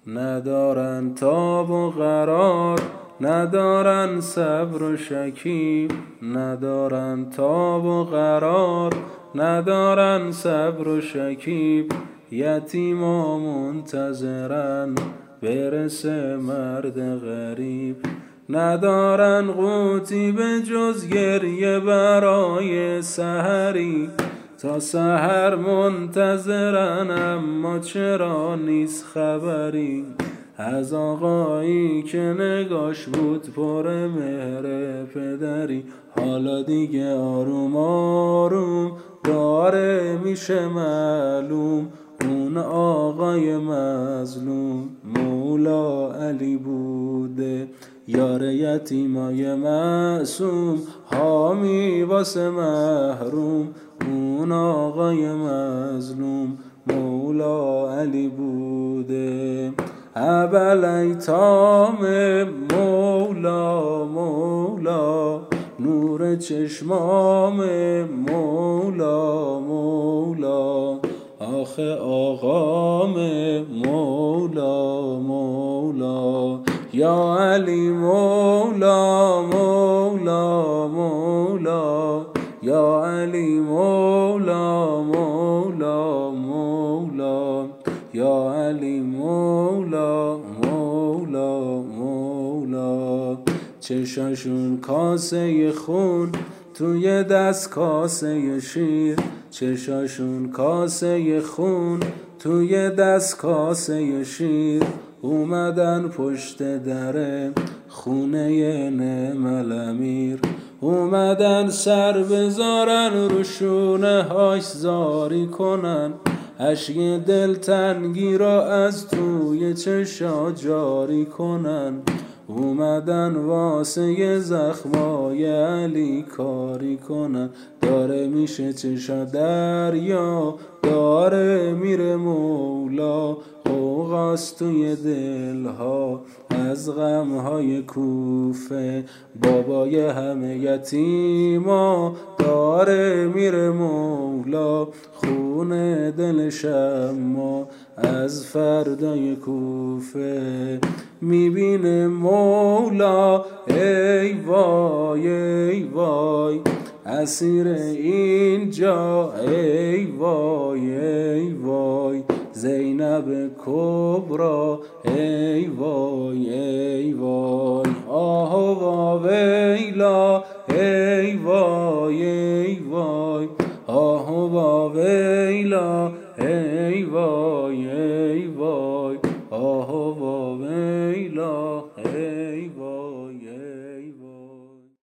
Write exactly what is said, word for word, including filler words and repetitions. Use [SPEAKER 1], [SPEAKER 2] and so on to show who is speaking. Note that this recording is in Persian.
[SPEAKER 1] ندارن تاب و قرار، ندارن صبر و شکیب. ندارن تاب و قرار، ندارن صبر و شکیب. یتیما منتظرن برسه مرد غریب. ندارن قوتی به جز گریه برای سحری. تا سحر منتظرن اما چرا نیست خبری. از آقایی که نگاش بود پر مهر پدری. حالا دیگه آروم آروم داره میشه معلوم، اون آقای مظلوم مولا علی بوده. یار یتیمای معصوم، حامی واسه محروم، اون آقای مظلوم مولا علی بوده. ابل ایتام مولا مولا، نور چشمام مولا مولا. آخه آقام مولا مولا. یا علی مولا مولا مولا. یا علی مولا مولا مولا. یا علی مولا مولا مولا. چشاشون کاسه خون توی دست کاسه شیر. چشاشون کاسه خون توی دست کاسه شیر. اومدن پشت در خونه نعم الامیر. اومدن سر بذارن رو شونه هاش زاری کنن. اشک دلتنگی را از توی چشا جاری کنن. اومدن واسه زخمای علی کاری کنن. داره میشه چشا دریا، داره میره مولا. غوغاست توی دلها از غمهای کوفه. بابای همه یتیما داره میره مولا. خونه دلش اما از فردای کوفه. میبینه مولا ای وای ای وای، اسیر اینجا ای وای ای وای. زینب کبرا ای وای ای وای. آه و ویلا ای وای ای وای. آه و ویلا ای وای ای وای. آه و ویلا ای وای ای